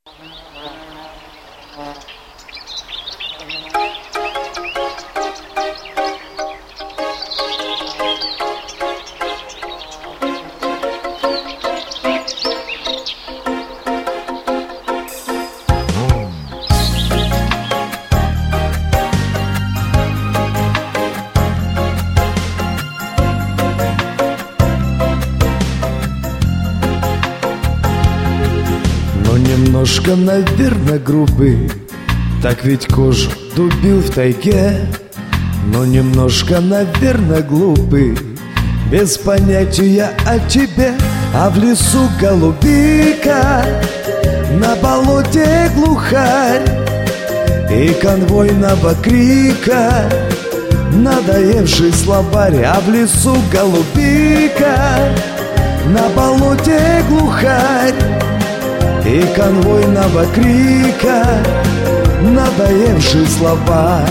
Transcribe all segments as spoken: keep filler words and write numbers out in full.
Немножко, наверное, грубый, так ведь кожу дубил в тайге. Но немножко, наверное, глупый, без понятия о тебе. А в лесу голубика, на болоте глухарь и конвойного крика надоевший словарь. А в лесу голубика, на болоте глухарь и конвойного крика надоевший словарь.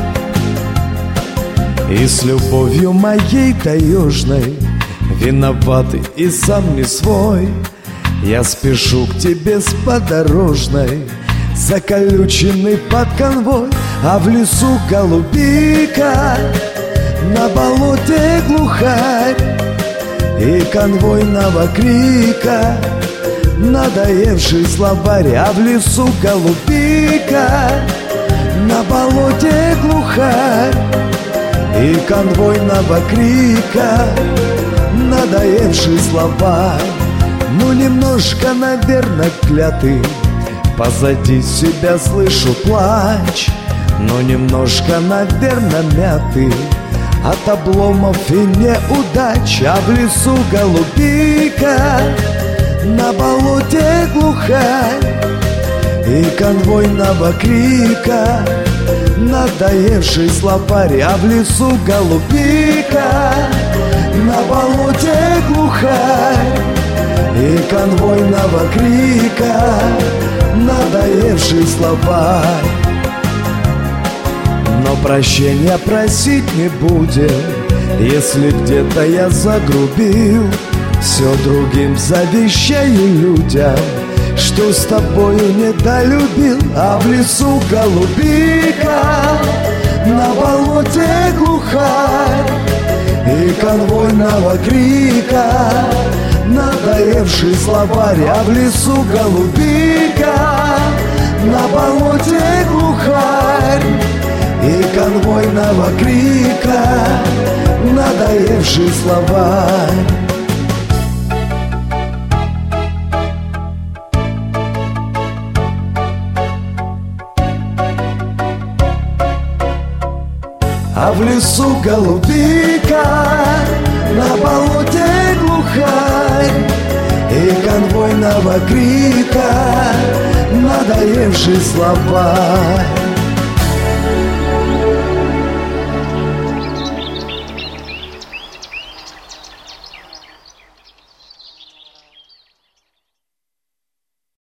И с любовью моей таежной виноватый и сам не свой, я спешу к тебе с подорожной, заколюченный под конвой. А в лесу голубика, на болоте глухарь и конвойного крика надоевший словарь. А в лесу голубика, на болоте глухарь и конвойного крика надоевший словарь. Ну немножко, наверное, клятый, позади себя слышу плач. Но немножко, наверное, мятый от обломов и неудач. А в лесу голубика, на болоте глухарь и конвойного крика надоевший словарь. А в лесу голубика, на болоте глухарь и конвойного крика надоевший словарь. Но прощения просить не будем, если где-то я загрубил. Все другим завещаю людям, что с тобою недолюбил. А в лесу голубика, на болоте глухарь и конвойного крика надоевший словарь. А в лесу голубика, на болоте глухарь и конвойного крика надоевший словарь. А в лесу голубика, на болоте глухарь и конвойного крика надоевший словарь.